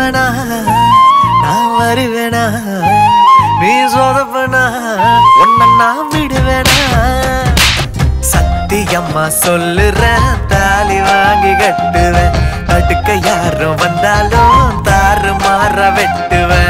வருவனா நான் வருவேனா நீ சோதப்பனா உன்ன நான் விடுவேனா சத்தியம்மா சொல்லுறேன் தாலி வாங்கி கட்டுவேன் அடுக்க யாரும் வந்தாலும் தாறு மாற வெட்டுவேன்